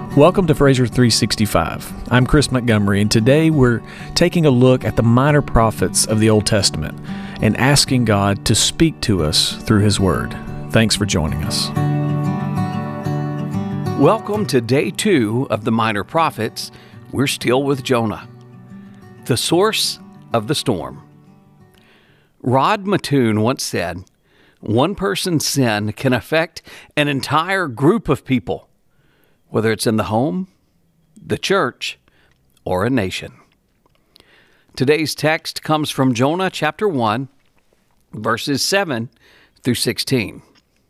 Welcome to Fraser 365. I'm Chris Montgomery, and today we're taking a look at the minor prophets of the Old Testament and asking God to speak to us through His Word. Thanks for joining us. Welcome to day 2 of the Minor Prophets. We're still with Jonah, the source of the storm. Rod Mattoon once said, "One person's sin can affect an entire group of people, whether it's in the home, the church, or a nation." Today's text comes from Jonah chapter 1, verses 7 through 16.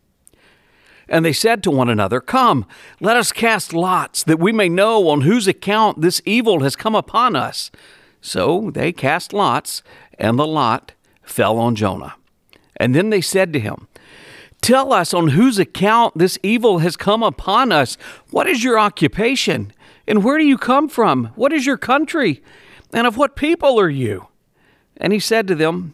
"And they said to one another, 'Come, let us cast lots, that we may know on whose account this evil has come upon us.' So they cast lots, and the lot fell on Jonah. And then they said to him, 'Tell us on whose account this evil has come upon us. What is your occupation? And where do you come from? What is your country? And of what people are you?' And he said to them,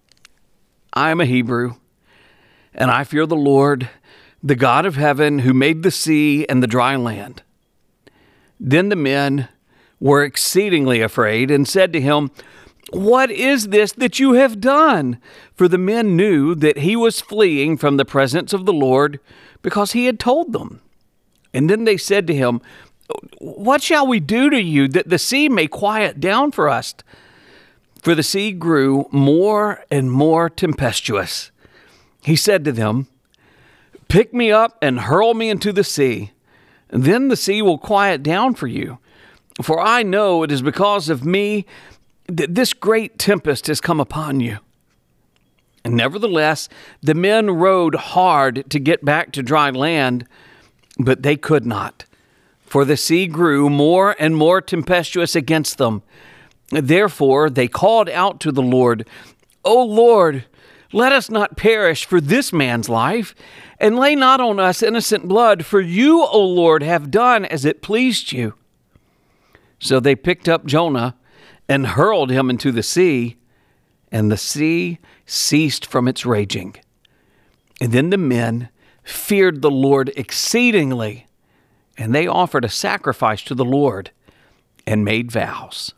'I am a Hebrew, and I fear the Lord, the God of heaven, who made the sea and the dry land.' Then the men were exceedingly afraid and said to him, 'What is this that you have done?' For the men knew that he was fleeing from the presence of the Lord, because he had told them. And then they said to him, 'What shall we do to you, that the sea may quiet down for us?' For the sea grew more and more tempestuous. He said to them, 'Pick me up and hurl me into the sea. Then the sea will quiet down for you. For I know it is because of me that this great tempest has come upon you.' And nevertheless, the men rowed hard to get back to dry land, but they could not, for the sea grew more and more tempestuous against them. Therefore they called out to the Lord, 'O Lord, let us not perish for this man's life, and lay not on us innocent blood, for you, O Lord, have done as it pleased you.' So they picked up Jonah and hurled him into the sea, and the sea ceased from its raging. And then the men feared the Lord exceedingly, and they offered a sacrifice to the Lord and made vows."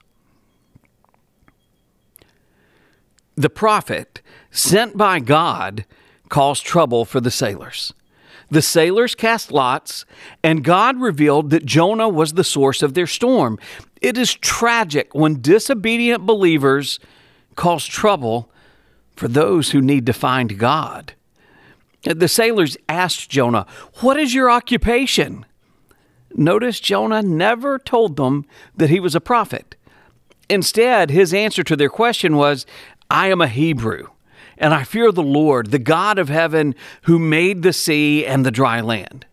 The prophet sent by God caused trouble for the sailors. The sailors cast lots, and God revealed that Jonah was the source of their storm. It is tragic when disobedient believers cause trouble for those who need to find God. The sailors asked Jonah, "What is your occupation?" Notice Jonah never told them that he was a prophet. Instead, his answer to their question was, "I am a Hebrew, and I fear the Lord, the God of heaven, who made the sea and the dry land."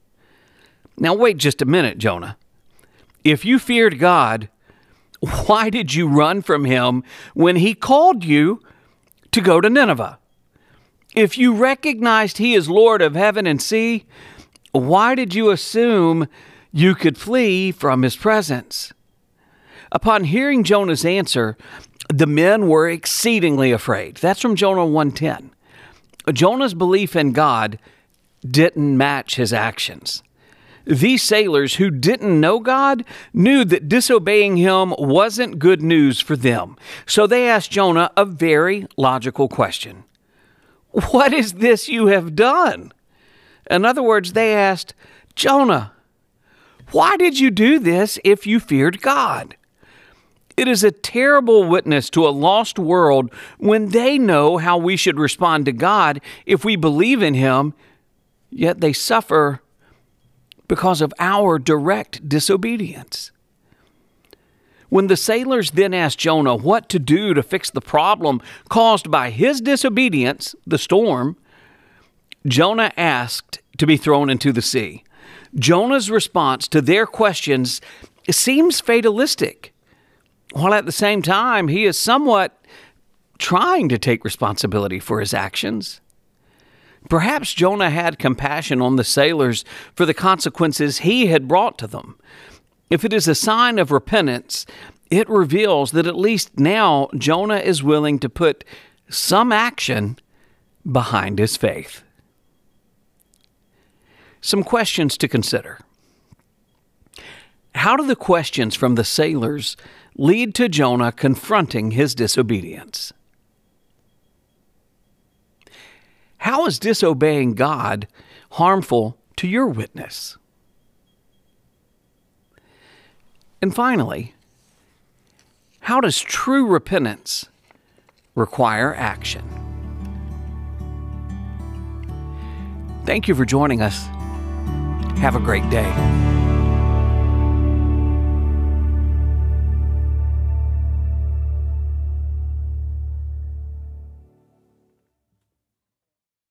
Now wait just a minute, Jonah. If you feared God, why did you run from him when he called you to go to Nineveh? If you recognized he is Lord of heaven and sea, why did you assume you could flee from his presence? Upon hearing Jonah's answer, the men were exceedingly afraid. That's from Jonah 1:10. Jonah's belief in God didn't match his actions. These sailors who didn't know God knew that disobeying him wasn't good news for them. So they asked Jonah a very logical question. "What is this you have done?" In other words, they asked, "Jonah, why did you do this if you feared God?" It is a terrible witness to a lost world when they know how we should respond to God if we believe in Him, yet they suffer because of our direct disobedience. When the sailors then asked Jonah what to do to fix the problem caused by his disobedience, the storm, Jonah asked to be thrown into the sea. Jonah's response to their questions seems fatalistic, while at the same time he is somewhat trying to take responsibility for his actions. Perhaps Jonah had compassion on the sailors for the consequences he had brought to them. If it is a sign of repentance, it reveals that at least now Jonah is willing to put some action behind his faith. Some questions to consider. How do the questions from the sailors lead to Jonah confronting his disobedience? How is disobeying God harmful to your witness? And finally, how does true repentance require action? Thank you for joining us. Have a great day.